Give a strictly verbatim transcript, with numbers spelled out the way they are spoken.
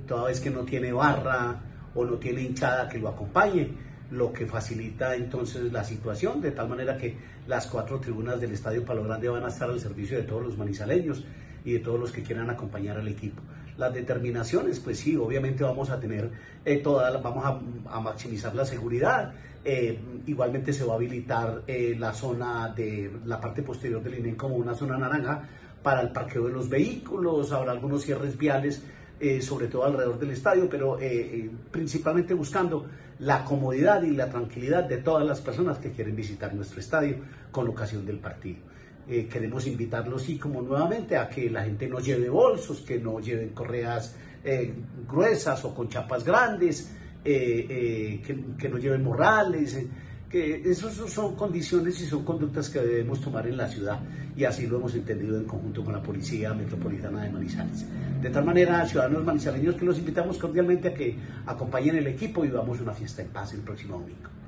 toda vez que no tiene barra o no tiene hinchada que lo acompañe, lo que facilita entonces la situación, de tal manera que las cuatro tribunas del Estadio Palo Grande van a estar al servicio de todos los manizaleños y de todos los que quieran acompañar al equipo. Las determinaciones, pues sí, obviamente vamos a tener eh, toda, vamos a, a maximizar la seguridad. Eh, igualmente se va a habilitar eh, la zona de la parte posterior del I N E M como una zona naranja para el parqueo de los vehículos. Habrá algunos cierres viales, eh, sobre todo alrededor del estadio, pero eh, eh, principalmente buscando la comodidad y la tranquilidad de todas las personas que quieren visitar nuestro estadio con ocasión del partido. Eh, queremos invitarlos, sí, como nuevamente, a que la gente no lleve bolsos, que no lleven correas eh, gruesas o con chapas grandes, eh, eh, que, que no lleven morrales, eh, que esas son condiciones y son conductas que debemos tomar en la ciudad, y así lo hemos entendido en conjunto con la Policía Metropolitana de Manizales. De tal manera, ciudadanos manizaleños, que los invitamos cordialmente a que acompañen el equipo y vamos a una fiesta en paz el próximo domingo.